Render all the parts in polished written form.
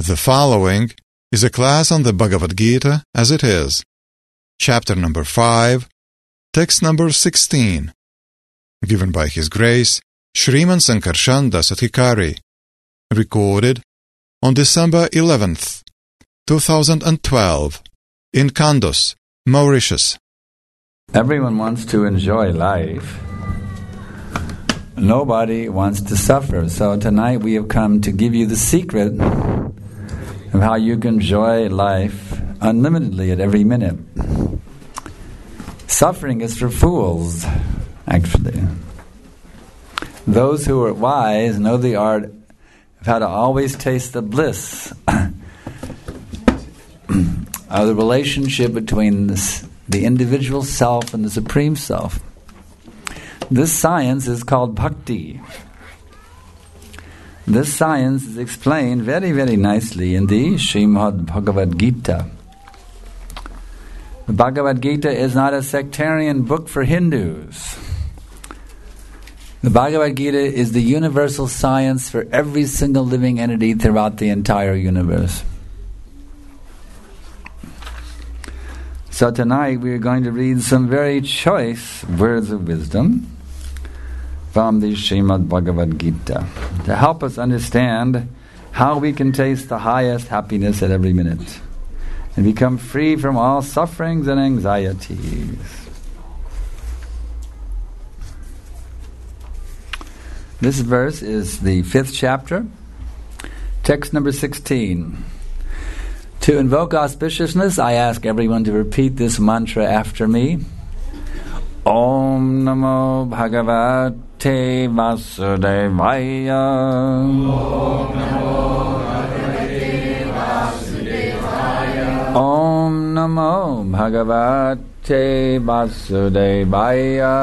The following is a class on the Bhagavad Gita as it is. Chapter number 5, text number 16. Given by His Grace, Shriman Sankarshan Dasathikari. Recorded on December 11th, 2012, in Kandos, Mauritius. Everyone wants to enjoy life. Nobody wants to suffer. So tonight we have come to give you the secret of how you can enjoy life unlimitedly at every minute. Suffering is for fools, actually. Those who are wise know the art of how to always taste the bliss of the relationship between the individual self and the Supreme Self. This science is called bhakti. This science is explained very, very nicely in the Srimad Bhagavad Gita. The Bhagavad Gita is not a sectarian book for Hindus. The Bhagavad Gita is the universal science for every single living entity throughout the entire universe. So tonight we are going to read some very choice words of wisdom from the Srimad Bhagavad Gita to help us understand how we can taste the highest happiness at every minute and become free from all sufferings and anxieties. This verse is the 5th chapter, text number 16. To invoke auspiciousness, I ask everyone to repeat this mantra after me. Om Namo Bhagavate Vasudevaya. Om Namo Bhagavate Vasudevaya.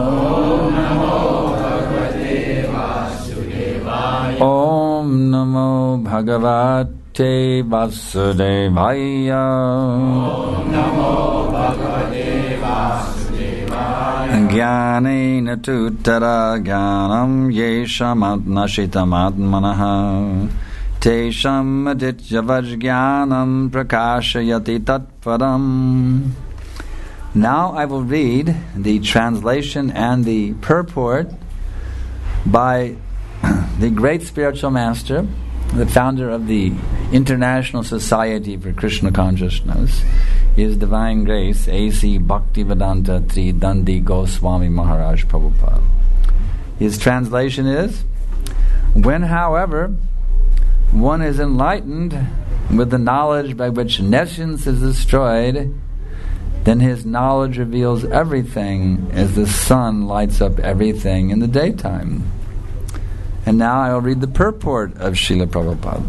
Om Namo Bhagavate Vasudevaya. Om Namo Bhagavate Vasudevaya. Jnanena tutara jnanam yeshamatnashitam atmanaha tesham adityavajnanam prakashayati tatparam. Now I will read the translation and the purport by the great spiritual master, the founder of the International Society for Krishna Consciousness, His Divine Grace, A.C. Bhaktivedanta Tridandi Goswami Maharaj Prabhupada. His translation is, when, however, one is enlightened with the knowledge by which nescience is destroyed, then his knowledge reveals everything as the sun lights up everything in the daytime. And now I will read the purport of Srila Prabhupada.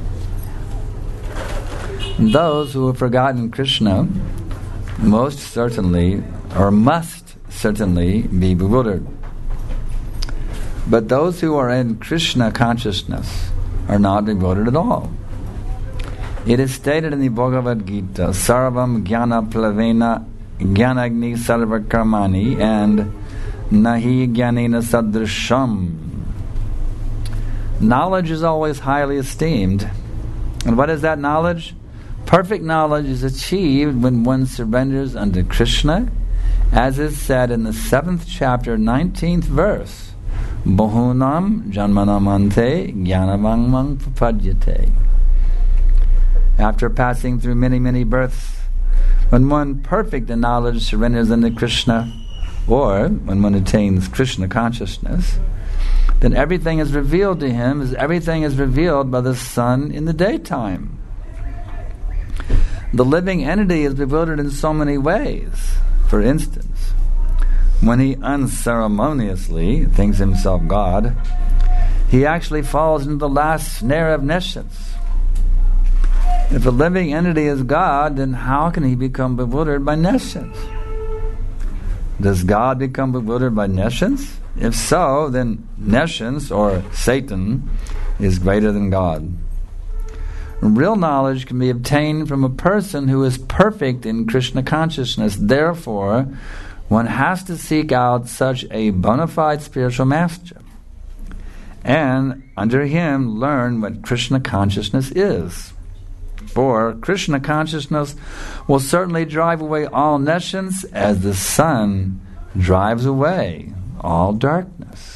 Those who have forgotten Krishna most certainly, or must certainly, be bewildered. But those who are in Krishna consciousness are not bewildered at all. It is stated in the Bhagavad Gita, Sarvam Jnana Plavena Jnanagni Sarva Karmani and Nahi Jnanena Sadrisham. Knowledge is always highly esteemed. And what is that knowledge? Perfect knowledge is achieved when one surrenders unto Krishna, as is said in the 7th chapter, 19th verse. Bahunam janmanamante jnanavangmang papadyate. After passing through many, many births, when one perfect in knowledge surrenders unto Krishna, or when one attains Krishna consciousness, then everything is revealed to him as everything is revealed by the sun in the daytime. The living entity is bewildered in so many ways. For instance, when he unceremoniously thinks himself God, he actually falls into the last snare of nescience. If a living entity is God, then how can he become bewildered by nescience? Does God become bewildered by nescience? If so, then nescience, or Satan, is greater than God. Real knowledge can be obtained from a person who is perfect in Krishna consciousness. Therefore, one has to seek out such a bona fide spiritual master and under him learn what Krishna consciousness is. 4, Krishna consciousness will certainly drive away all nescience as the sun drives away all darkness.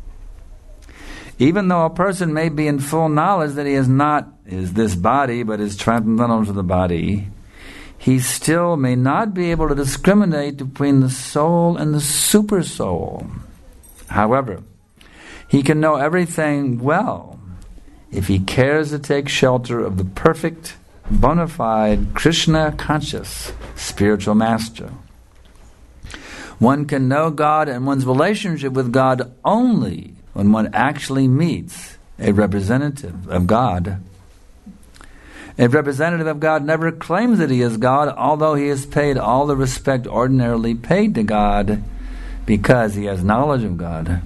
Even though a person may be in full knowledge that he is not this body, but is transcendental to the body, he still may not be able to discriminate between the soul and the super soul. However, he can know everything well if he cares to take shelter of the perfect, bona fide, Krishna-conscious spiritual master. One can know God and one's relationship with God only when one actually meets a representative of God. A representative of God never claims that he is God, although he is paid all the respect ordinarily paid to God because he has knowledge of God.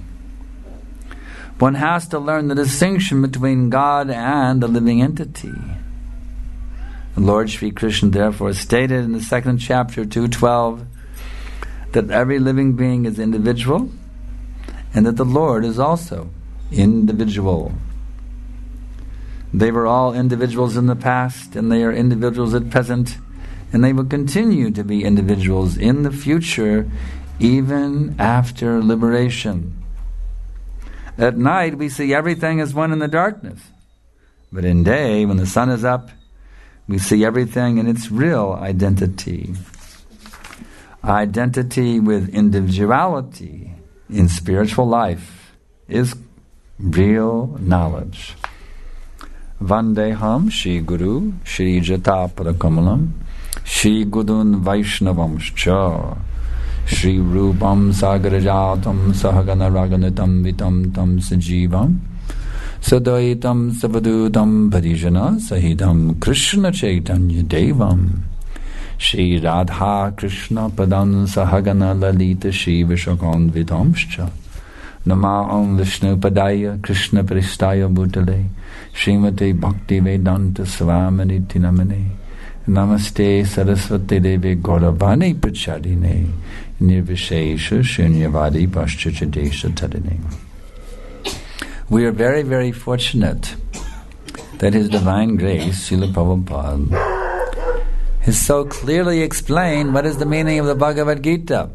One has to learn the distinction between God and the living entity. The Lord Sri Krishna therefore stated in the 2nd chapter 2:12 that every living being is individual and that the Lord is also individual. They were all individuals in the past, and they are individuals at present, and they will continue to be individuals in the future, even after liberation. At night, we see everything as one in the darkness. But in day, when the sun is up, we see everything in its real identity. Identity with individuality in spiritual life is real knowledge. Vandeham Shri Guru Shri Jata Padakamalam Shri Gudun Vaishnavamscha Shri Rupam Sagarajatam Sahagana Raganitam Vitam Tam Sajivam Sadaitam Savadutam Parijana Sahidam Krishna Chaitanya Devam Shri Radha Krishna Padam Sahagana Lalita Shri Vishakon Vitamscha Namaham Vishnu Padaya Krishna Pristaya Bhutale Srimati Bhakti Vedanta Swaminiti Namane Namaste Saraswati Devi Gauravani Prachadine Nirvishesha Shunyavadi Paschachadesha Tadine. We are very, very fortunate that His Divine Grace, Srila Prabhupada, has so clearly explained what is the meaning of the Bhagavad Gita.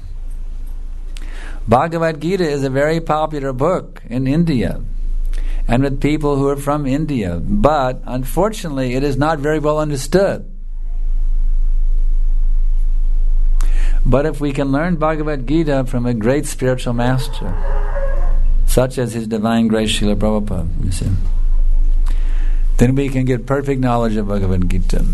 Bhagavad Gita is a very popular book in India and with people who are from India, but unfortunately it is not very well understood. But if we can learn Bhagavad Gita from a great spiritual master, such as His Divine Grace Srila Prabhupada, you see, then we can get perfect knowledge of Bhagavad Gita.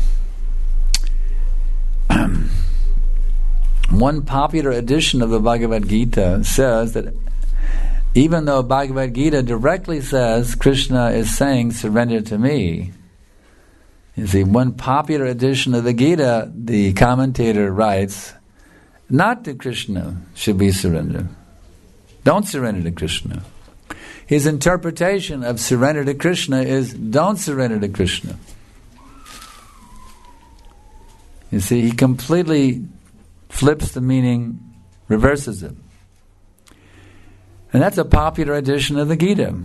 One popular edition of the Bhagavad Gita says that even though Bhagavad Gita directly says Krishna is saying, surrender to me, you see, one popular edition of the Gita, the commentator writes, not to Krishna should we surrender. Don't surrender to Krishna. His interpretation of surrender to Krishna is, don't surrender to Krishna. You see, he completely flips the meaning, reverses it. And that's a popular edition of the Gita.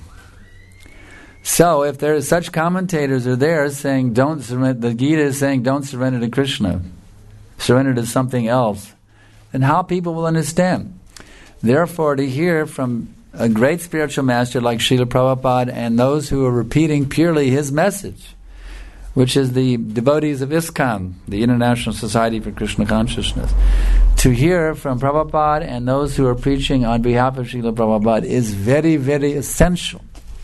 So if there are such commentators are there saying don't surrender, the Gita is saying don't surrender to Krishna, surrender to something else, then how people will understand? Therefore, to hear from a great spiritual master like Srila Prabhupada and those who are repeating purely his message, which is the devotees of ISKCON, the International Society for Krishna Consciousness, to hear from Prabhupada and those who are preaching on behalf of Srila Prabhupada is very, very essential.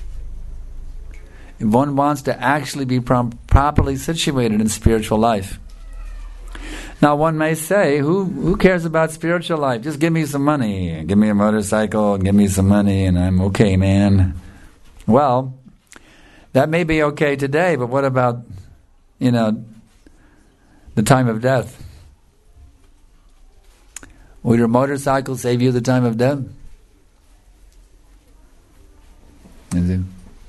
If one wants to actually be properly situated in spiritual life. Now one may say, who cares about spiritual life? Just give me some money, give me a motorcycle, give me some money, and I'm okay, man. Well, that may be okay today, but what about, the time of death? Will your motorcycle save you the time of death? Is it?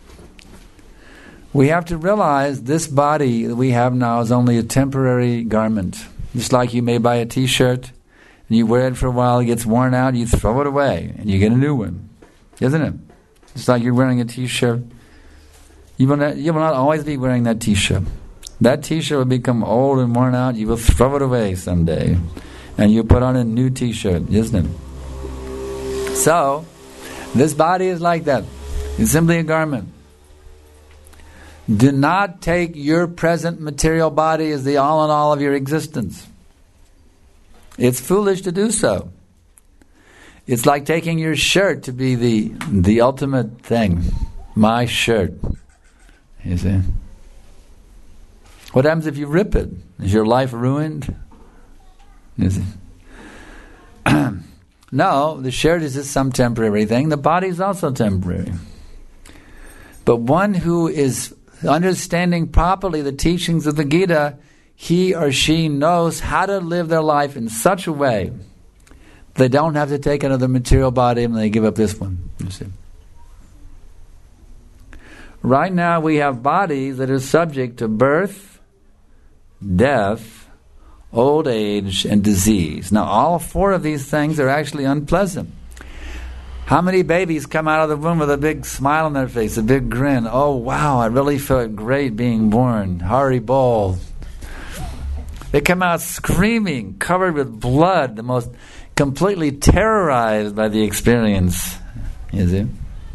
We have to realize this body that we have now is only a temporary garment. Just like you may buy a t-shirt, and you wear it for a while, it gets worn out, you throw it away, and you get a new one. Isn't it? Just like you're wearing a t-shirt, You will not always be wearing that t-shirt. That t-shirt will become old and worn out. You will throw it away someday. And you put on a new t-shirt, isn't it? So, this body is like that. It's simply a garment. Do not take your present material body as the all in all of your existence. It's foolish to do so. It's like taking your shirt to be the ultimate thing. My shirt. You see? What happens if you rip it? Is your life ruined? You see? No, the shirt is just some temporary thing. The body is also temporary. But one who is understanding properly the teachings of the Gita, he or she knows how to live their life in such a way they don't have to take another material body and they give up this one. You see? Right now we have bodies that are subject to birth, death, old age, and disease. Now all four of these things are actually unpleasant. How many babies come out of the womb with a big smile on their face, a big grin? Oh wow, I really felt great being born. Hari Bol. They come out screaming, covered with blood, the most completely terrorized by the experience. You see?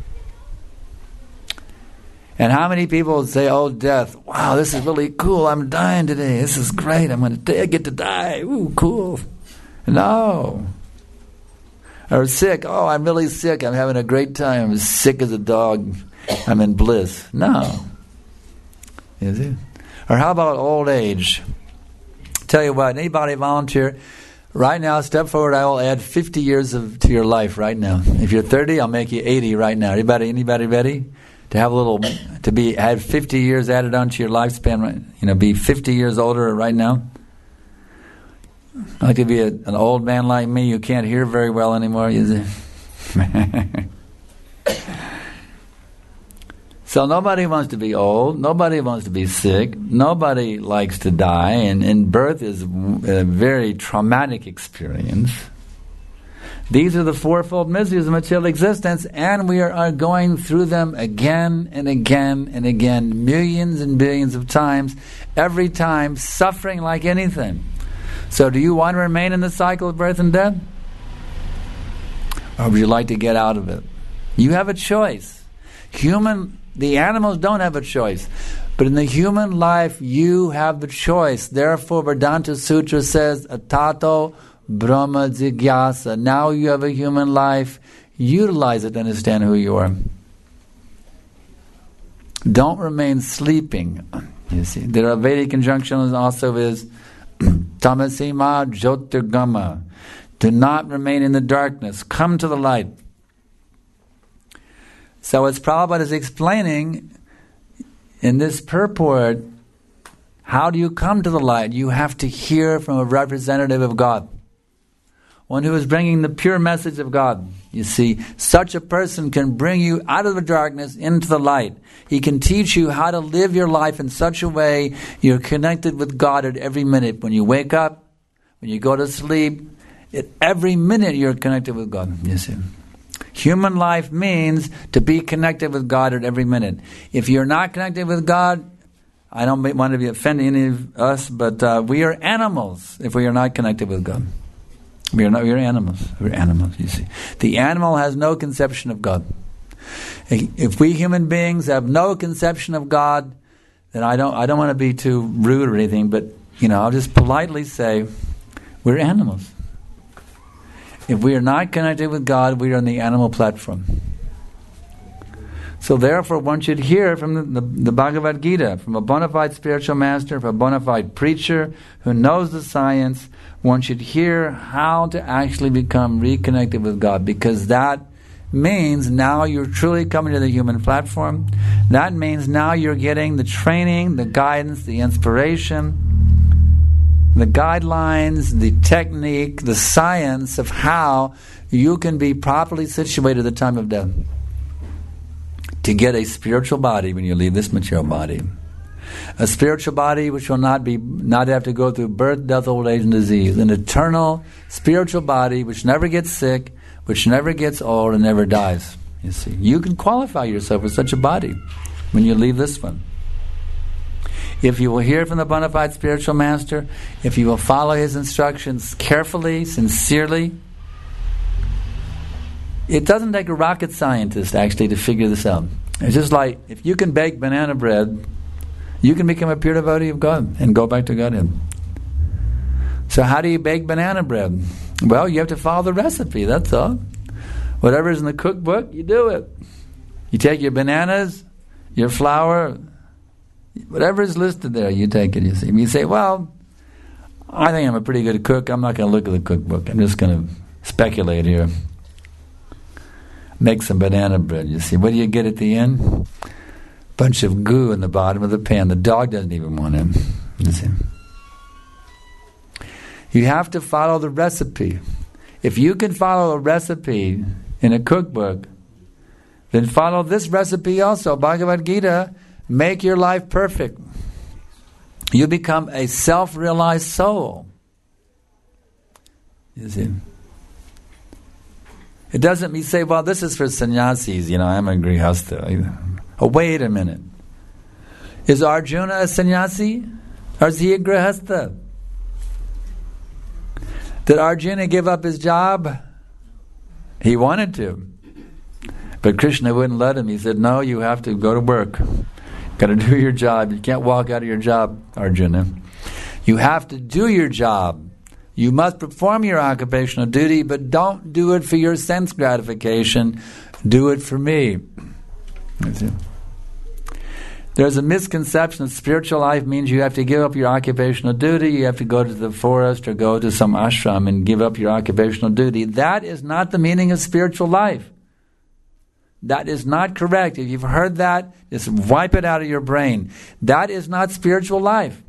And how many people would say, oh, death, wow, this is really cool, I'm dying today, this is great, I'm going to get to die, ooh, cool. No. Or sick, oh, I'm really sick, I'm having a great time, I'm sick as a dog, I'm in bliss. No. You see? Or how about old age? Tell you what, anybody volunteer? Right now, step forward, I will add 50 years to your life right now. If you're 30, I'll make you 80 right now. Anybody ready? To have have 50 years added onto your lifespan, right? Be 50 years older right now. Like to be an old man like me, you can't hear very well anymore. So nobody wants to be old, nobody wants to be sick, nobody likes to die, and birth is a very traumatic experience. These are the fourfold miseries of material existence, and we are going through them again and again and again, millions and billions of times, every time, suffering like anything. So do you want to remain in the cycle of birth and death? Or would you like to get out of it? You have a choice. The animals don't have a choice. But in the human life, you have the choice. Therefore, Vedanta Sutra says, Atato Brahma Jigyasa. Now you have a human life. Utilize it to understand who you are. Don't remain sleeping. You see, there are Vedic conjunctions also is Tamasima Jyotirgama. Do not remain in the darkness. Come to the light. So as Prabhupada is explaining in this purport, how do you come to the light? You have to hear from a representative of God. One who is bringing the pure message of God. You see, such a person can bring you out of the darkness into the light. He can teach you how to live your life in such a way you're connected with God at every minute. When you wake up, when you go to sleep, at every minute you're connected with God. You see. Human life means to be connected with God at every minute. If you're not connected with God, I don't want to be offending any of us, but we are animals if we are not connected with God. We are animals. We're animals, you see. The animal has no conception of God. If we human beings have no conception of God, then I don't want to be too rude or anything, but I'll just politely say we're animals. If we are not connected with God, we are on the animal platform. So therefore, one should hear from the Bhagavad Gita, from a bona fide spiritual master, from a bona fide preacher who knows the science. One should hear how to actually become reconnected with God, because that means now you're truly coming to the human platform. That means now you're getting the training, the guidance, the inspiration, the guidelines, the technique, the science of how you can be properly situated at the time of death to get a spiritual body when you leave this material body. A spiritual body which will not have to go through birth, death, old age, and disease. An eternal spiritual body which never gets sick, which never gets old, and never dies. You see, you can qualify yourself with such a body. when you leave this one. If you will hear from the bona fide spiritual master, if you will follow his instructions carefully, sincerely, it doesn't take a rocket scientist actually to figure this out. It's just like if you can bake banana bread, you can become a pure devotee of God and go back to Godhead. So how do you bake banana bread? Well, you have to follow the recipe, that's all. Whatever's in the cookbook, you do it. You take your bananas, your flour, whatever is listed there, you take it, you see. You say, well, I think I'm a pretty good cook. I'm not going to look at the cookbook. I'm just going to speculate here. Make some banana bread, you see. What do you get at the end? Bunch of goo in the bottom of the pan. The dog doesn't even want it, you see. You have to follow the recipe. If you can follow a recipe in a cookbook, then follow this recipe also. Bhagavad Gita, make your life perfect. You become a self-realized soul. You see? It doesn't mean say, well, this is for sannyasis, I'm a grihastha. Oh, wait a minute. Is Arjuna a sannyasi? Or is he a grihastha? Did Arjuna give up his job? He wanted to. But Krishna wouldn't let him. He said, no, you have to go to work. Got to do your job. You can't walk out of your job, Arjuna. You have to do your job. You must perform your occupational duty, but don't do it for your sense gratification. Do it for me. There's a misconception that spiritual life means you have to give up your occupational duty, you have to go to the forest or go to some ashram and give up your occupational duty. That is not the meaning of spiritual life. That is not correct. If you've heard that, just wipe it out of your brain. That is not spiritual life.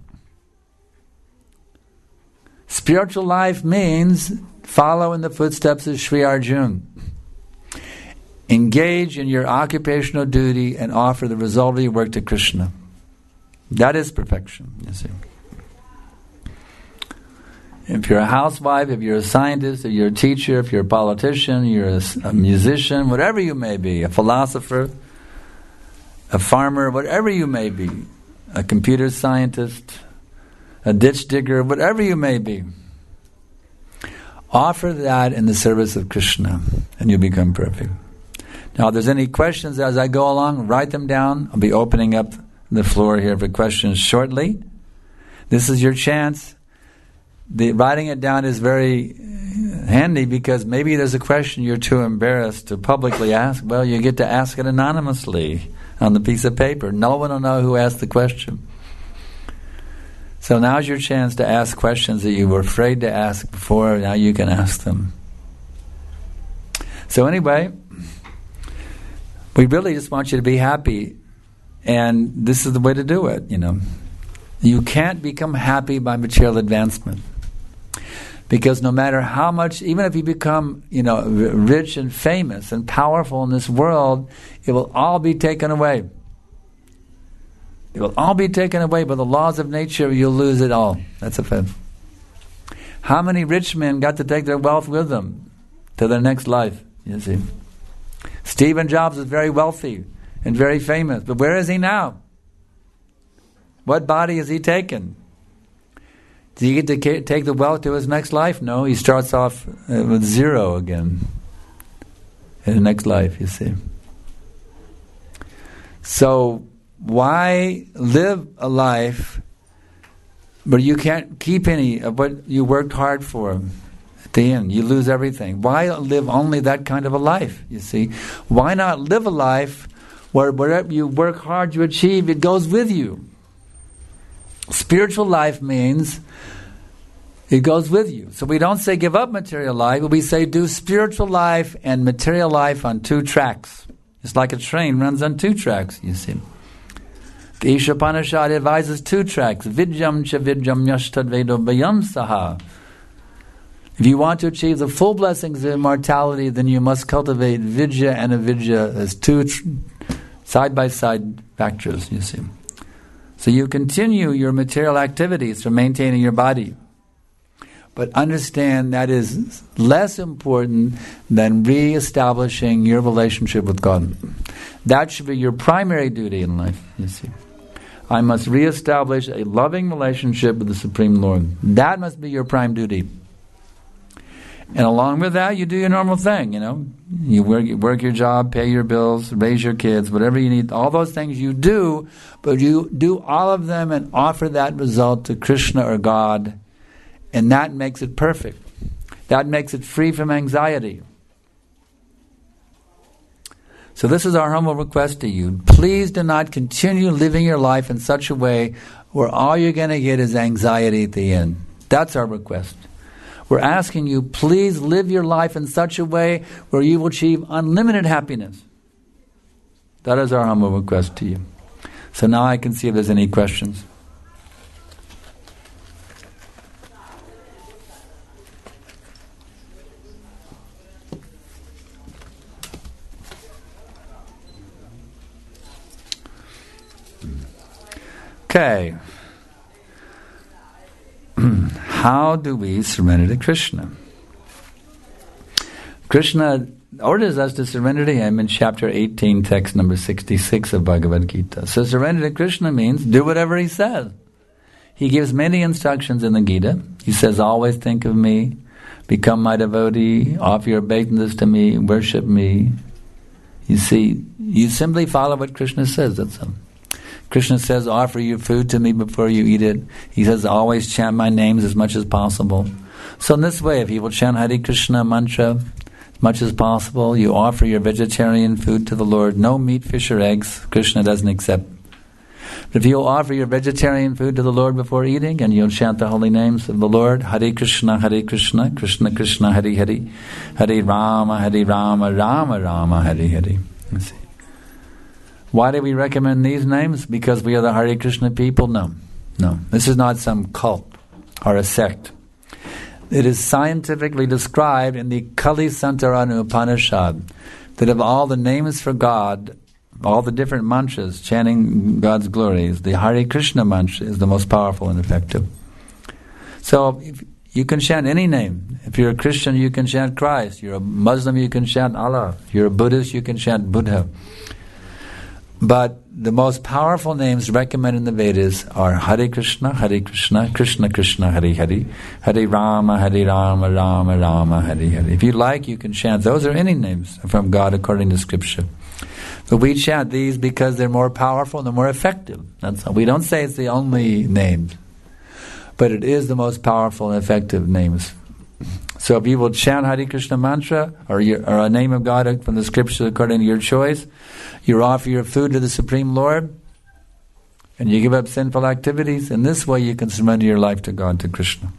Spiritual life means follow in the footsteps of Sri Arjuna. Engage in your occupational duty and offer the result of your work to Krishna. That is perfection, you see. If you're a housewife, if you're a scientist, if you're a teacher, if you're a politician, you're a musician, whatever you may be, a philosopher, a farmer, whatever you may be, a computer scientist, a ditch digger, whatever you may be, offer that in the service of Krishna and you'll become perfect. Now, if there's any questions as I go along, write them down. I'll be opening up the floor here for questions shortly. This is your chance. Writing it down is very handy because maybe there's a question you're too embarrassed to publicly ask. Well, you get to ask it anonymously on the piece of paper. No one will know who asked the question. So now's your chance to ask questions that you were afraid to ask before. Now you can ask them. So anyway, we really just want you to be happy, and this is the way to do it, You can't become happy by material advancement. Because no matter how much, even if you become, rich and famous and powerful in this world, it will all be taken away. It will all be taken away by the laws of nature. You'll lose it all. That's a fact. How many rich men got to take their wealth with them to their next life? You see, Stephen Jobs is very wealthy and very famous, but where is he now? What body has he taken? Does he get to take the wealth to his next life? No, he starts off with zero again in the next life, you see. So why live a life where you can't keep any of what you worked hard for? At the end, you lose everything. Why live only that kind of a life, you see? Why not live a life where whatever you work hard to achieve, it goes with you? Spiritual life means it goes with you. So we don't say give up material life, but we say do spiritual life and material life on two tracks. It's like a train runs on two tracks, you see. The Ishopanishad advises two tracks. Vidyam cha vidyam yashtadvedo bayam saha. If you want to achieve the full blessings of immortality, then you must cultivate vidya and avidya as two side-by-side factors, you see. So you continue your material activities for maintaining your body. But understand that is less important than re-establishing your relationship with God. That should be your primary duty in life, you see. I must re-establish a loving relationship with the Supreme Lord. That must be your prime duty. And along with that, you do your normal thing, you know. You work your job, pay your bills, raise your kids, whatever you need. All those things you do, but you do all of them and offer that result to Krishna or God. And that makes it perfect. That makes it free from anxiety. So this is our humble request to you. Please do not continue living your life in such a way where all you're going to get is anxiety at the end. That's our request. We're asking you, please live your life in such a way where you will achieve unlimited happiness. That is our humble request to you. So now I can see if there's any questions. Okay. How do we surrender to Krishna? Krishna orders us to surrender to Him in chapter 18, text number 66 of Bhagavad Gita. So surrender to Krishna means do whatever He says. He gives many instructions in the Gita. He says, always think of me, become my devotee, offer your obeisances to me, worship me. You see, you simply follow what Krishna says, that's all. Krishna says, offer your food to me before you eat it. He says, always chant my names as much as possible. So in this way, if you will chant Hare Krishna mantra as much as possible, you offer your vegetarian food to the Lord. No meat, fish or eggs, Krishna doesn't accept. But if you'll offer your vegetarian food to the Lord before eating, and you'll chant the holy names of the Lord, Hare Krishna, Krishna Krishna, Hare Hare, Hare Rama, Rama Rama, Hare Hare. You see. Why do we recommend these names? Because we are the Hare Krishna people? No. This is not some cult or a sect. It is scientifically described in the Kali Santaranu Upanishad that of all the names for God, all the different mantras chanting God's glories, the Hare Krishna mantra is the most powerful and effective. So you can chant any name. If you're a Christian, you can chant Christ. You're a Muslim, you can chant Allah. If you're a Buddhist, you can chant Buddha. But the most powerful names recommended in the Vedas are Hare Krishna, Krishna Krishna, Hare Hare, Hare Rama, Rama Rama, Hare Hare. If you like, you can chant those or any names from God according to Scripture. But we chant these because they're more powerful and they're more effective. That's all. We don't say it's the only names, but it is the most powerful and effective names. So if you will chant Hare Krishna mantra or a name of God from the Scriptures according to your choice, you offer your food to the Supreme Lord, and you give up sinful activities. In this way you can surrender your life to God, to Krishna.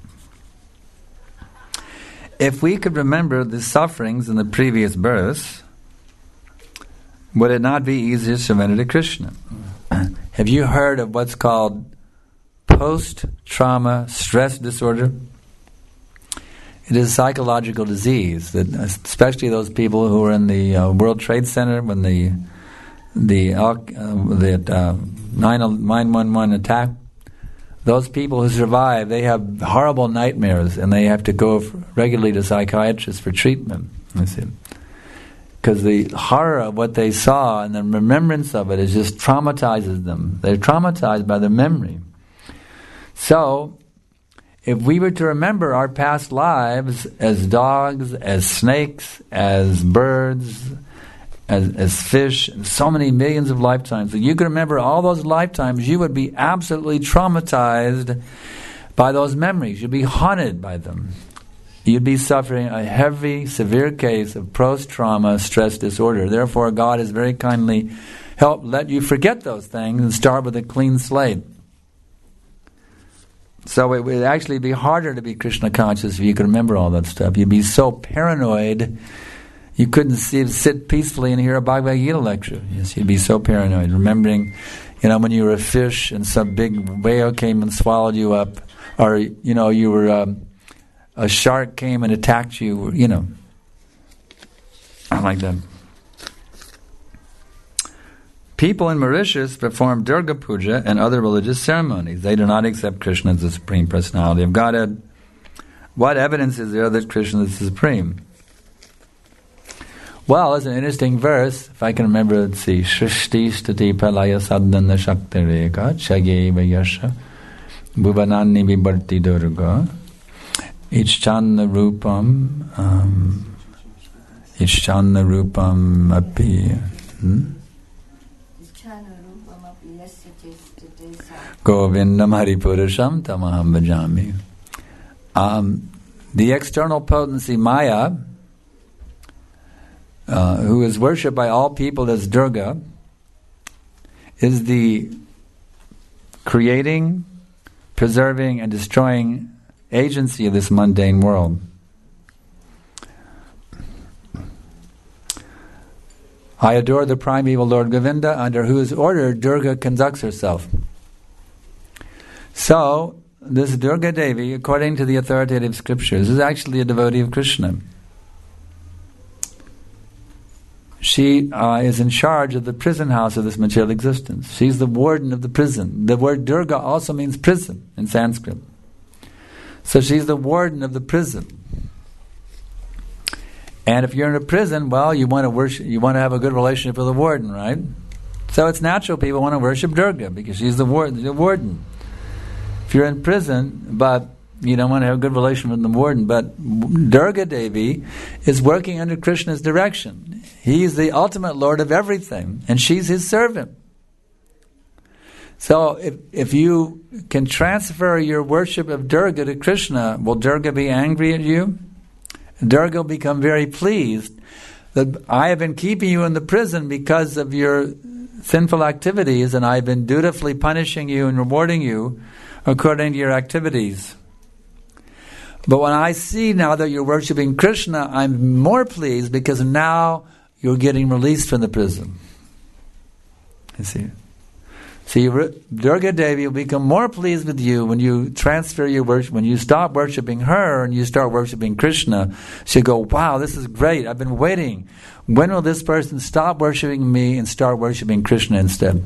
If we could remember the sufferings in the previous births, would it not be easier to surrender to Krishna? Have you heard of what's called post-trauma stress disorder? It is a psychological disease that, especially those people who were in the World Trade Center when the 9/11 attack, those people who survive, they have horrible nightmares and they have to go regularly to psychiatrists for treatment. You see, because the horror of what they saw and the remembrance of it just traumatizes them. They're traumatized by the memory. So, if we were to remember our past lives as dogs, as snakes, as birds, as fish, so many millions of lifetimes, if you could remember all those lifetimes, you would be absolutely traumatized by those memories. You'd be haunted by them. You'd be suffering a heavy, severe case of post-trauma stress disorder. Therefore, God has very kindly let you forget those things and start with a clean slate. So it would actually be harder to be Krishna conscious if you could remember all that stuff. You'd be so paranoid, you couldn't sit peacefully and hear a Bhagavad Gita lecture. Yes, you'd be so paranoid, remembering, when you were a fish and some big whale came and swallowed you up, or you were a shark came and attacked you. Like that. People in Mauritius perform Durga Puja and other religious ceremonies. They do not accept Krishna as the Supreme Personality of Godhead. What evidence is there that Krishna is supreme? Well, it's an interesting verse. If I can remember, let's see. Shrishti stati palaya sadhana shakti reka chageva yasha bhuvanani vibharti durga ichchanna rupam api govindam haripurusham tamaham bhajami. The external potency Maya, who is worshipped by all people as Durga, is the creating, preserving, and destroying agency of this mundane world. I adore the primeval Lord Govinda, under whose order Durga conducts herself. So, this Durga Devi, according to the authoritative scriptures, is actually a devotee of Krishna. She is in charge of the prison house of this material existence. She's the warden of the prison. The word Durga also means prison in Sanskrit. So she's the warden of the prison. And if you're in a prison, well, you want to worship, you want to have a good relationship with the warden, right? So it's natural people want to worship Durga because she's the warden. If you're in prison, but you don't want to have a good relationship with the warden, but Durga Devi is working under Krishna's direction. He's the ultimate Lord of everything, and she's his servant. So if you can transfer your worship of Durga to Krishna, will Durga be angry at you? Durga will become very pleased that I have been keeping you in the prison because of your sinful activities, and I've been dutifully punishing you and rewarding you according to your activities. But when I see now that you're worshipping Krishna, I'm more pleased because now you're getting released from the prison. You see? See, Durga Devi will become more pleased with you when you transfer your worship, when you stop worshipping her and you start worshipping Krishna. She'll go, wow, this is great. I've been waiting. When will this person stop worshipping me and start worshipping Krishna instead?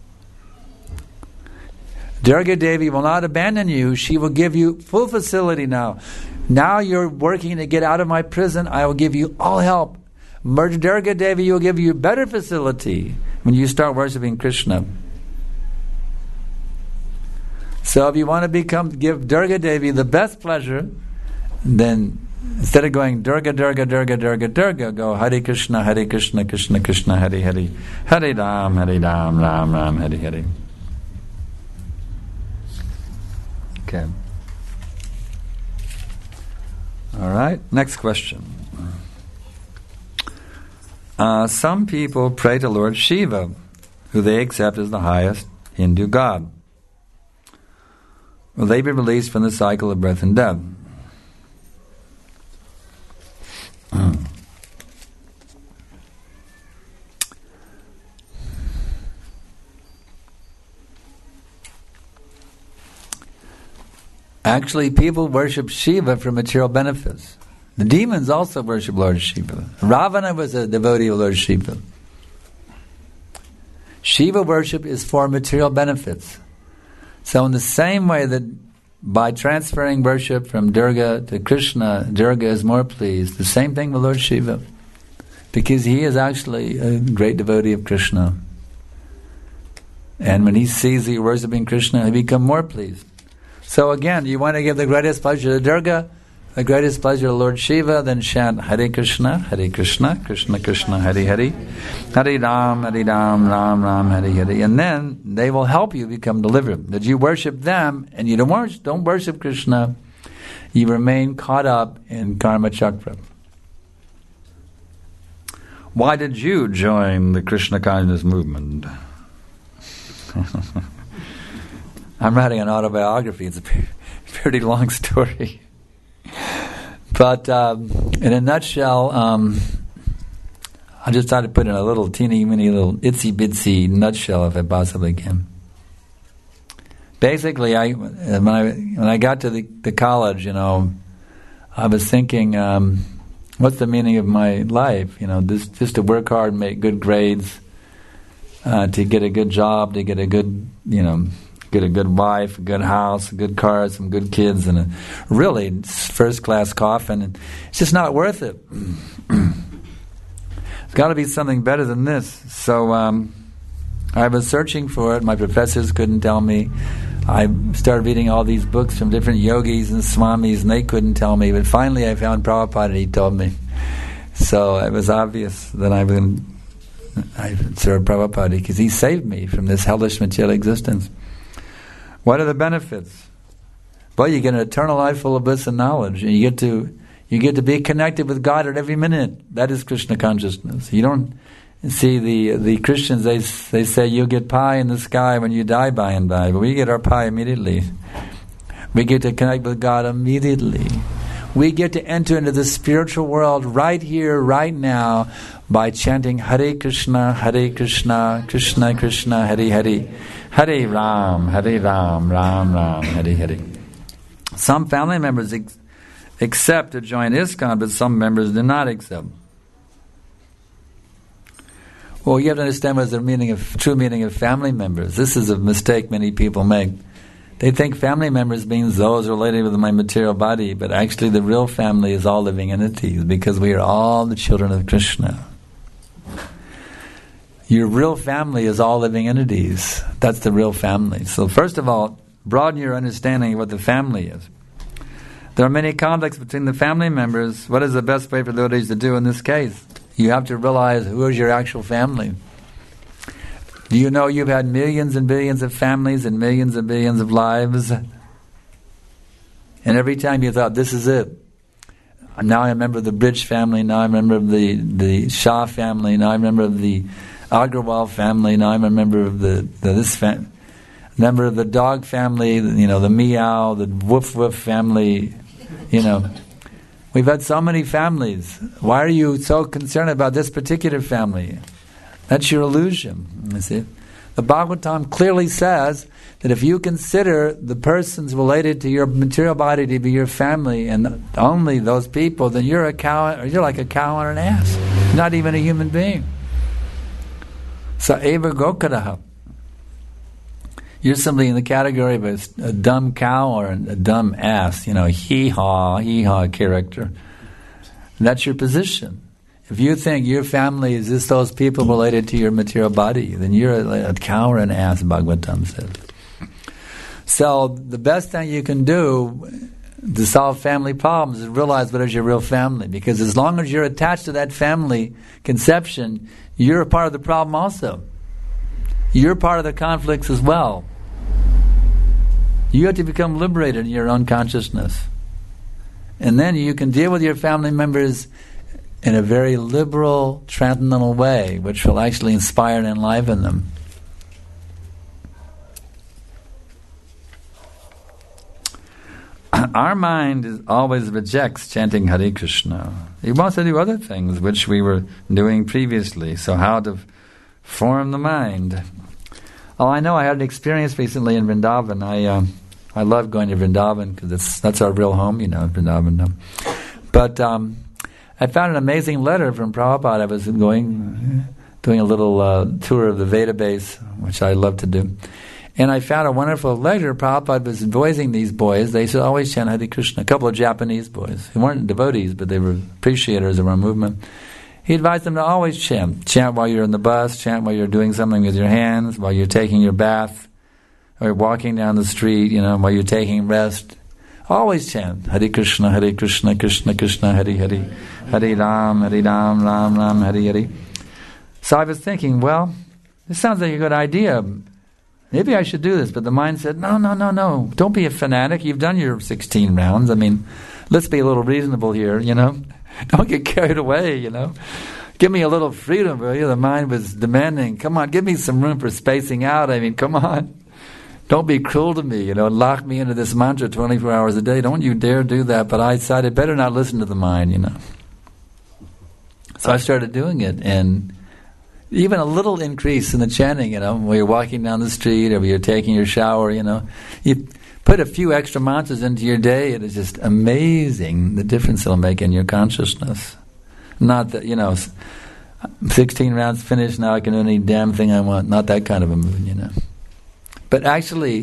Durga Devi will not abandon you. She will give you full facility now. Now you're working to get out of my prison. I will give you all help. Durga Devi will give you better facility when you start worshipping Krishna. So if you want to give Durga Devi the best pleasure, then instead of going Durga, Durga, Durga, Durga, Durga, go Hare Krishna, Krishna Krishna, Hare Hare, Hare Ram, Ram Ram, Hare Hare. Okay. All right, next question. Some people pray to Lord Shiva, who they accept as the highest Hindu god. Will they be released from the cycle of birth and death? Actually, people worship Shiva for material benefits. The demons also worship Lord Shiva. Ravana was a devotee of Lord Shiva. Shiva worship is for material benefits. So in the same way that by transferring worship from Durga to Krishna, Durga is more pleased, the same thing with Lord Shiva. Because he is actually a great devotee of Krishna. And when he sees that you're worshipping Krishna, he becomes more pleased. So again, you want to give the greatest pleasure to Durga, the greatest pleasure to Lord Shiva, then chant Hare Krishna, Krishna Krishna, Hare Hare, Hare Ram, Ram Ram, Hare Hare. And then they will help you become delivered. That you worship them and you don't worship Krishna, you remain caught up in Karma Chakra. Why did you join the Krishna consciousness movement? I'm writing an autobiography. It's a pretty long story. But in a nutshell, I just tried to put in a little teeny little itsy bitsy nutshell if I possibly can. Basically, when I got to the college, I was thinking, what's the meaning of my life? Just to work hard, make good grades, to get a good job, to get a good, get a good wife, a good house, a good car, some good kids, and a really first-class coffin. And it's just not worth it. It's got to be something better than this. So I was searching for it. My professors couldn't tell me. I started reading all these books from different yogis and swamis, and they couldn't tell me. But finally I found Prabhupada, and he told me. So it was obvious that I served Prabhupada because he saved me from this hellish material existence. What are the benefits? Well, you get an eternal life full of bliss and knowledge, and you get to be connected with God at every minute. That is Krishna consciousness. You don't see the Christians, they say you'll get pie in the sky when you die by and by, but we get our pie immediately. We get to connect with God immediately. We get to enter into the spiritual world right here, right now, by chanting Hare Krishna, Krishna Krishna, Hare Hare, Hare Ram, Ram Ram, Hare Hare. Some family members accept to join ISKCON, but some members do not accept. Well, you have to understand what is the true meaning of family members. This is a mistake many people make. They think family members means those related with my material body, but actually the real family is all living entities, because we are all the children of Krishna. Your real family is all living entities. That's the real family. So first of all, broaden your understanding of what the family is. There are many conflicts between the family members. What is the best way for devotees to do in this case? You have to realize who is your actual family. Do you know you've had millions and billions of families and millions of lives? And every time you thought, this is it. Now I remember the Bridge family, now I remember the Shah family, now I remember the Agrawal family, now I remember member of the dog family, the meow, the woof woof family, We've had so many families. Why are you so concerned about this particular family? That's your illusion, you see. The Bhagavatam clearly says that if you consider the persons related to your material body to be your family and only those people, then you're like a cow on an ass. You're not even a human being. Sa eva gokadaha. You're simply in the category of a dumb cow or a dumb ass, hee-haw character. And that's your position. If you think your family is just those people related to your material body, then you're a cow or an ass, Bhagavatam says. So the best thing you can do to solve family problems is realize what is your real family. Because as long as you're attached to that family conception, you're a part of the problem also. You're part of the conflicts as well. You have to become liberated in your own consciousness. And then you can deal with your family members in a very liberal, transcendental way, which will actually inspire and enliven them. Our mind always rejects chanting Hare Krishna. It wants to do other things, which we were doing previously. So how to form the mind? Oh, I know. I had an experience recently in Vrindavan. I love going to Vrindavan because that's our real home, Vrindavan. But I found an amazing letter from Prabhupada. I was doing a little tour of the Veda base, which I love to do. And I found a wonderful letter. Prabhupada was advising these boys. They should always chant Hare Krishna. A couple of Japanese boys who weren't devotees, but they were appreciators of our movement. He advised them to always chant. Chant while you're in the bus, chant while you're doing something with your hands, while you're taking your bath, or walking down the street, while you're taking rest. Always chant Hare Krishna, Krishna Krishna, Hare Hare, Hare Ram, Ram Ram, Hare Hare. So I was thinking, well, this sounds like a good idea. Maybe I should do this. But the mind said, no. Don't be a fanatic. You've done your 16 rounds. Let's be a little reasonable here, Don't get carried away, Give me a little freedom, will you? The mind was demanding, come on, give me some room for spacing out. Come on. Don't be cruel to me, lock me into this mantra 24 hours a day. Don't you dare do that. But I decided better not listen to the mind, So I started doing it, and even a little increase in the chanting, when you're walking down the street or when you're taking your shower, you put a few extra mantras into your day, it is just amazing the difference it'll make in your consciousness. Not that, 16 rounds finished, now I can do any damn thing I want. Not that kind of a mood, But actually,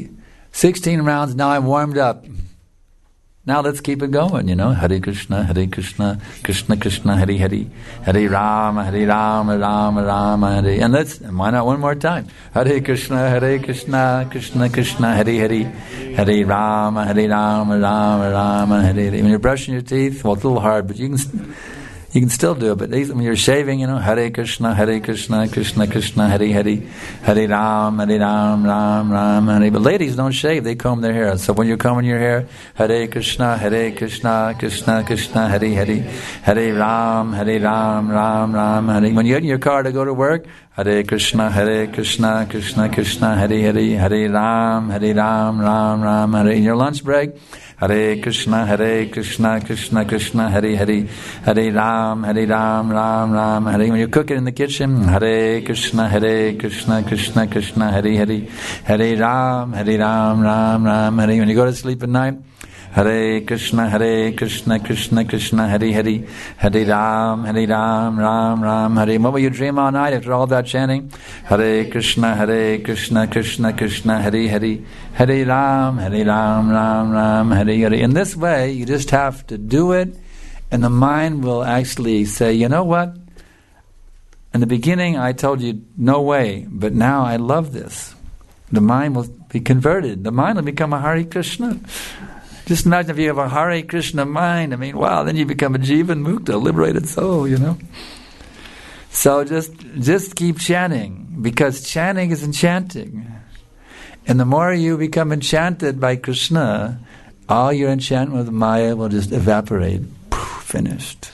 16 rounds, now I'm warmed up. Now let's keep it going, Hare Krishna, Krishna Krishna, Hare Hare, Hare Rama, Rama Rama, Hare. And why not one more time? Hare Krishna, Krishna Krishna, Hare Hare, Hare Rama, Rama Rama, Hare Hare. When you're brushing your teeth, well, it's a little hard, but you can still do it. But when you're shaving, Hare Krishna, Krishna Krishna, Hare Hare, Hare Ram, Ram, Hare. But ladies don't shave; they comb their hair. So when you're combing your hair, Hare Krishna, Krishna Krishna, Hare Hare, Hare Ram, Ram, Hare. When you get in your car to go to work, Hare Krishna, Krishna Krishna, Hare Hare, Hare Ram, Ram, Hare. In your lunch break, Hare Krishna, Krishna Krishna, Hare Hare, Hare Ram, Ram, Hare. When you cook it in the kitchen, Hare Krishna, Krishna Krishna, Hare Hare, Hare Ram, Ram, Hare. When you go to sleep at night, Hare Krishna, Krishna Krishna, Hare Hare, Hare Ram, Ram, Hare. What will you dream all night after all that chanting? Hare Krishna, Krishna Krishna, Hare Hare, Hare Ram, Ram, Hare Hare. In this way, you just have to do it, and the mind will actually say, you know what? In the beginning, I told you, no way, but now I love this. The mind will be converted. The mind will become a Hare Krishna. Just imagine if you have a Hare Krishna mind. Wow, then you become a Jivan Mukta, a liberated soul, So just keep chanting, because chanting is enchanting. And the more you become enchanted by Krishna, all your enchantment with Maya will just evaporate. Finished.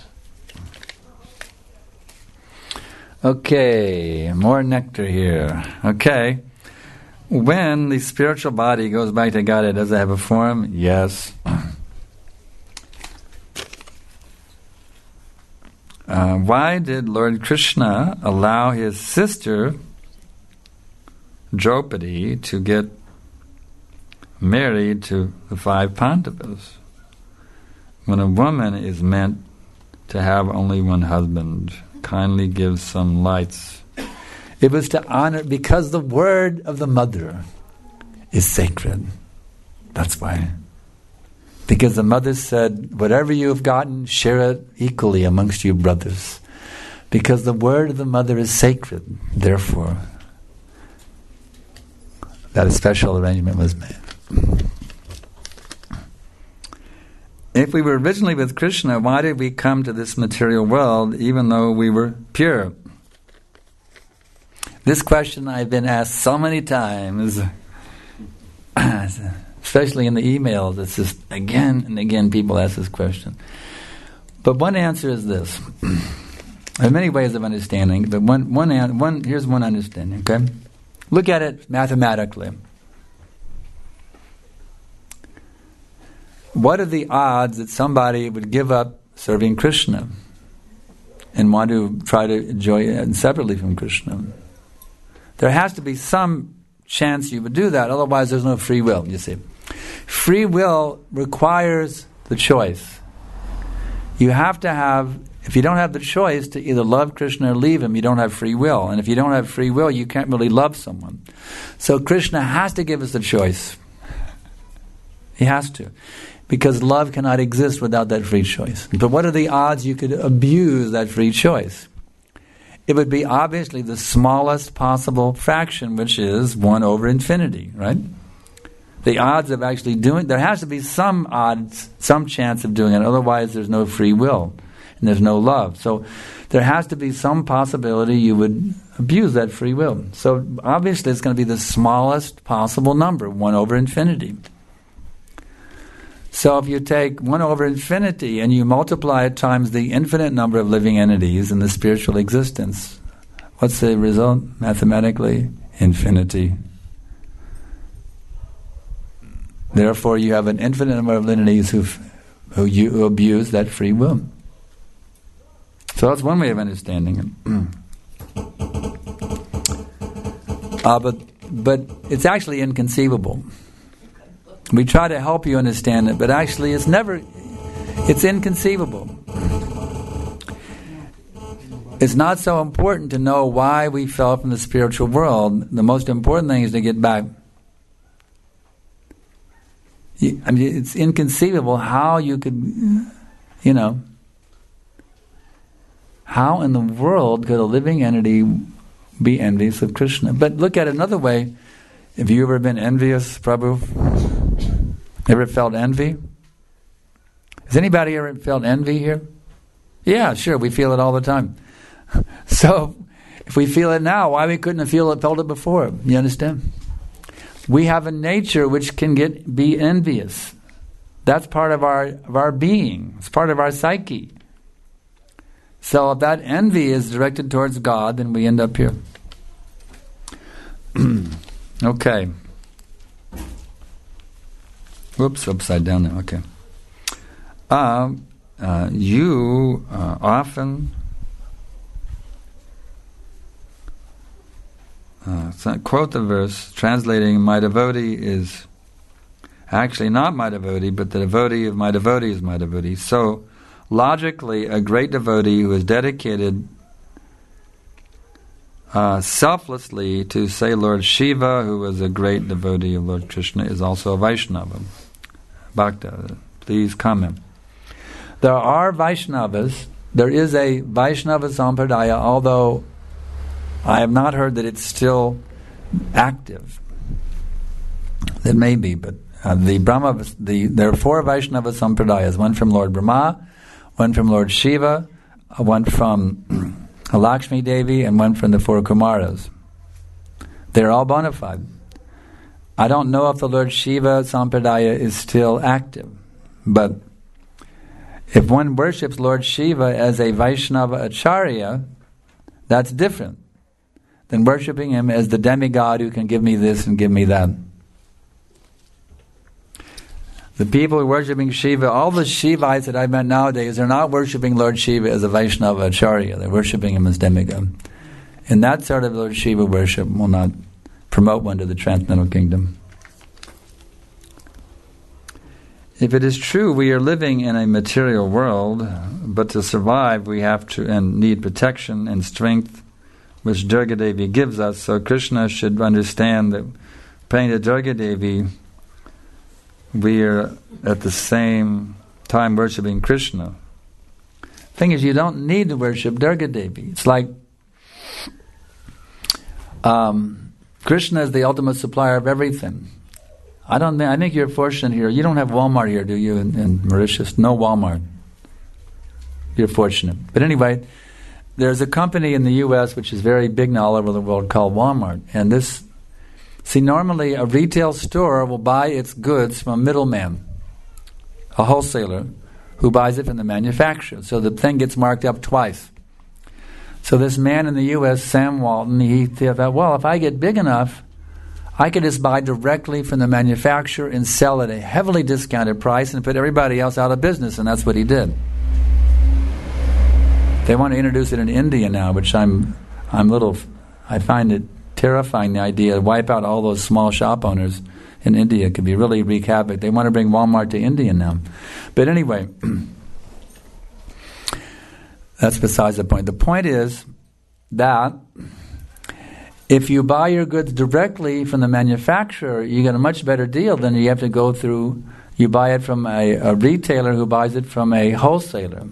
Okay, more nectar here. Okay. When the spiritual body goes back to Godhead, does it have a form? Yes. Why did Lord Krishna allow his sister Draupadi to get married to the 5 Pandavas when a woman is meant to have only one husband? Kindly give some lights. It was to honor, because the word of the mother is sacred. That's why. Because the mother said, whatever you have gotten, share it equally amongst you brothers. Because the word of the mother is sacred. Therefore, that a special arrangement was made. If we were originally with Krishna, why did we come to this material world even though we were pure? This question I've been asked so many times, especially in the emails. It's just again and again people ask this question. But one answer is this. There are many ways of understanding, but here's one understanding, okay? Look at it mathematically. What are the odds that somebody would give up serving Krishna and want to try to enjoy it separately from Krishna? There has to be some chance you would do that, otherwise there's no free will, you see. Free will requires the choice. You have to have, if you don't have the choice to either love Krishna or leave him, you don't have free will. And if you don't have free will, you can't really love someone. So Krishna has to give us the choice. He has to. Because love cannot exist without that free choice. But what are the odds you could abuse that free choice? It would be obviously the smallest possible fraction, which is 1 over infinity, right? The odds of actually doing, there has to be some odds, some chance of doing it, otherwise there's no free will and there's no love. So there has to be some possibility you would abuse that free will. So obviously it's going to be the smallest possible number, 1 over infinity. So if you take 1 over infinity and you multiply it times the infinite number of living entities in the spiritual existence, what's the result mathematically? Infinity. Therefore, you have an infinite number of entities who abuse that free will. So that's one way of understanding it. But it's actually inconceivable. We try to help you understand it, but actually it's inconceivable. It's not so important to know why we fell from the spiritual world. The most important thing is to get back. I mean, it's inconceivable how you could, how in the world could a living entity be envious of Krishna? But look at it another way. Have you ever been envious, Prabhu? Ever felt envy? Has anybody ever felt envy here? Yeah, sure, we feel it all the time. So, if we feel it now, why we couldn't have felt it before? You understand? We have a nature which can be envious. That's part of our being. It's part of our psyche. So if that envy is directed towards God, then we end up here. Okay. Whoops, upside down now. Okay. You often quote the verse translating my devotee is actually not my devotee, but the devotee of my devotee is my devotee. So logically, a great devotee who is dedicated selflessly to, say, Lord Shiva, who was a great devotee of Lord Krishna, is also a Vaishnava. Bhakta, please comment. There are Vaishnavas. There is a Vaishnava Sampradaya, although I have not heard that it's still active. It may be, but there are 4 Vaishnava Sampradayas, one from Lord Brahma, one from Lord Shiva, one from Lakshmi Devi, and one from the 4 Kumaras. They're all bona fide. I don't know if the Lord Shiva Sampradaya is still active, but if one worships Lord Shiva as a Vaishnava Acharya, that's different than worshipping him as the demigod who can give me this and give me that. The people who are worshipping Shiva, all the Shivites that I've met nowadays, are not worshipping Lord Shiva as a Vaishnava Acharya. They're worshipping him as demigod. And that sort of Lord Shiva worship will not promote one to the transcendental kingdom. If it is true we are living in a material world, but to survive we have to and need protection and strength, which Durga Devi gives us, so Krishna should understand that praying to Durga Devi, we are at the same time worshipping Krishna. The thing is, you don't need to worship Durga Devi. It's like Krishna is the ultimate supplier of everything. I think you're fortunate here. You don't have Walmart here, do you, in Mauritius? No Walmart. You're fortunate. But anyway, there's a company in the U.S. which is very big now all over the world called Walmart. And normally a retail store will buy its goods from a middleman, a wholesaler, who buys it from the manufacturer. So the thing gets marked up twice. So this man in the U.S., Sam Walton, he thought, well, if I get big enough, I could just buy directly from the manufacturer and sell at a heavily discounted price and put everybody else out of business, and that's what he did. They want to introduce it in India now, which I find it terrifying, the idea to wipe out all those small shop owners in India. It could be really wreak havoc. They want to bring Walmart to India now. But anyway, that's besides the point. The point is that if you buy your goods directly from the manufacturer, you get a much better deal than you have to go through. You buy it from a retailer who buys it from a wholesaler.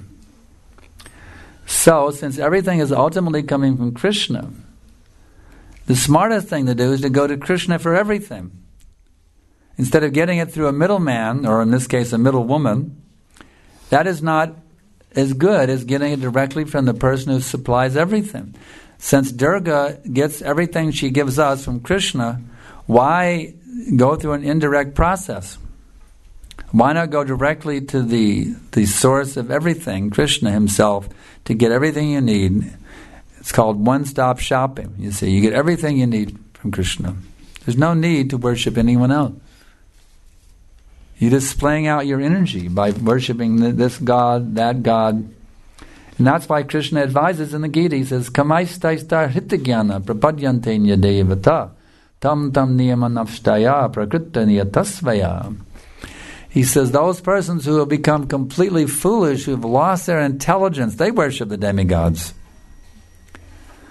So, since everything is ultimately coming from Krishna, the smartest thing to do is to go to Krishna for everything. Instead of getting it through a middleman, or in this case a middlewoman, that is not as good as getting it directly from the person who supplies everything. Since Durga gets everything she gives us from Krishna, why go through an indirect process? Why not go directly to the source of everything, Krishna himself, to get everything you need? It's called one-stop shopping. You see, you get everything you need from Krishna. There's no need to worship anyone else. You're displaying out your energy by worshipping this God, that God. And that's why Krishna advises in the Gita. He says, Kamaistaistar hitagyana prapadyante nyadevata tam tam niyamanavshtaya prakrita niyatasvaya. He says, those persons who have become completely foolish, who have lost their intelligence, they worship the demigods.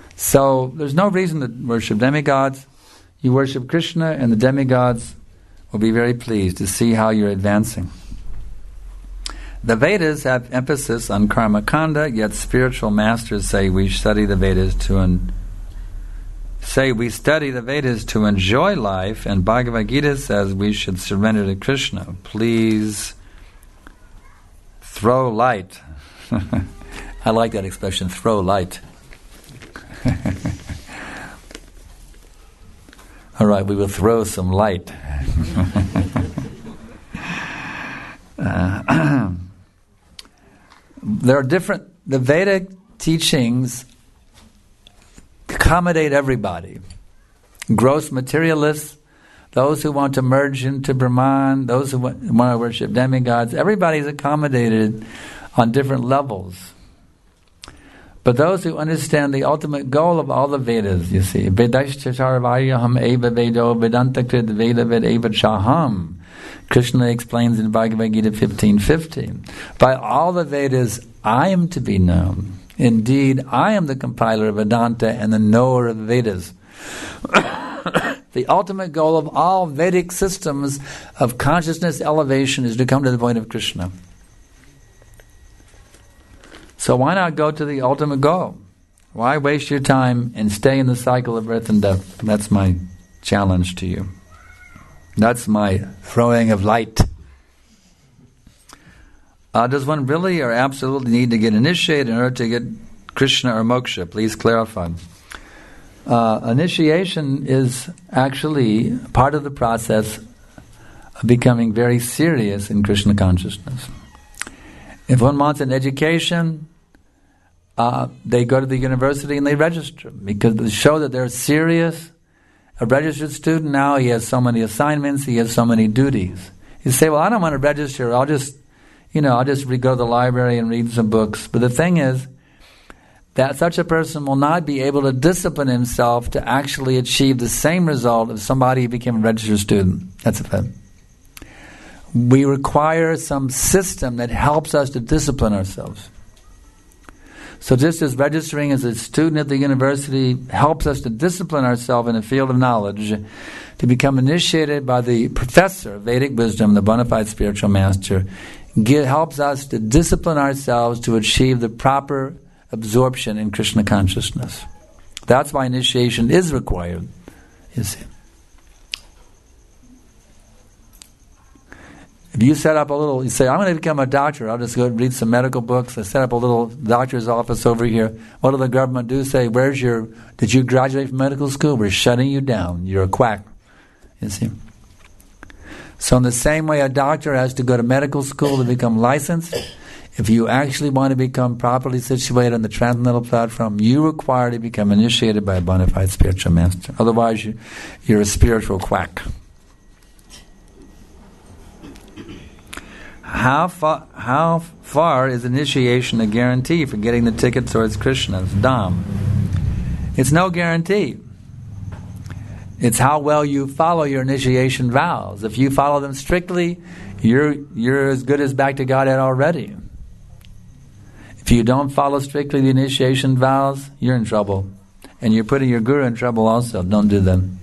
So there's no reason to worship demigods. You worship Krishna, and the demigods will be very pleased to see how you're advancing. The Vedas have emphasis on karma kanda, yet spiritual masters say we study the Vedas to enjoy life, and Bhagavad Gita says we should surrender to Krishna. Please throw light. I like that expression, throw light. All right, we will throw some light. There are the Vedic teachings accommodate everybody. Gross materialists, those who want to merge into Brahman, those who want to worship demigods, everybody's accommodated on different levels. But those who understand the ultimate goal of all the Vedas, you see, Vedashcharvaryaham eva vedo vedantakrit veda ved eva chaham. Krishna explains in Bhagavad Gita 15:15. By all the Vedas, I am to be known. Indeed, I am the compiler of Vedanta and the knower of the Vedas. The ultimate goal of all Vedic systems of consciousness elevation is to come to the point of Krishna. So why not go to the ultimate goal? Why waste your time and stay in the cycle of birth and death? That's my challenge to you. That's my throwing of light. Does one really or absolutely need to get initiated in order to get Krishna or moksha? Please clarify. Initiation is actually part of the process of becoming very serious in Krishna consciousness. If one wants an education, they go to the university and they register because to show that they're serious. A registered student now, he has so many assignments, he has so many duties. You say, well, I don't want to register, I'll just go to the library and read some books. But the thing is that such a person will not be able to discipline himself to actually achieve the same result as somebody who became a registered student. That's a fact. We require some system that helps us to discipline ourselves. So just as registering as a student at the university helps us to discipline ourselves in a field of knowledge, to become initiated by the professor of Vedic wisdom, the bona fide spiritual master, helps us to discipline ourselves to achieve the proper absorption in Krishna consciousness. That's why initiation is required, you see. If you set up you say, I'm going to become a doctor, I'll just go read some medical books, I set up a little doctor's office over here. What will the government do? Say, did you graduate from medical school? We're shutting you down. You're a quack. You see. So in the same way, a doctor has to go to medical school to become licensed. If you actually want to become properly situated on the transcendental platform, you require to become initiated by a bona fide spiritual master. Otherwise, you're a spiritual quack. How far is initiation a guarantee for getting the ticket towards Krishna's Dham? It's no guarantee. It's how well you follow your initiation vows. If you follow them strictly, you're as good as back to Godhead already. If you don't follow strictly the initiation vows, you're in trouble. And you're putting your guru in trouble also. Don't do them.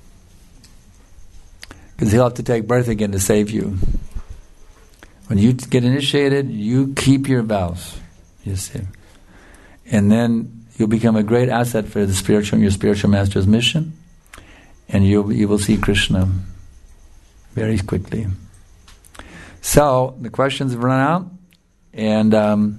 Because he'll have to take birth again to save you. When you get initiated, you keep your vows, you see. And then you'll become a great asset for your spiritual master's mission, and you will see Krishna very quickly. So, the questions have run out, and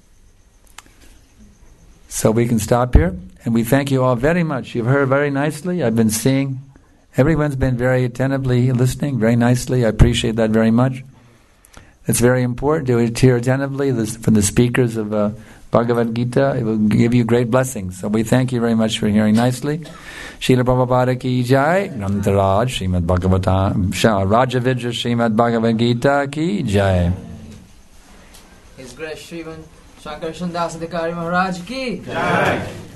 so we can stop here. And we thank you all very much. You've heard very nicely. I've been seeing, everyone's been very attentively listening, very nicely. I appreciate that very much. It's very important to hear attentively from the speakers of Bhagavad Gita. It will give you great blessings. So we thank you very much for hearing nicely. Srila Prabhupada ki jai, Grantaraj, Srimad Bhagavatam, Rajavidya Srimad Bhagavad Gita ki jai. His Grace Sriman Shankar Sundar Adhikari Maharaj ki jai.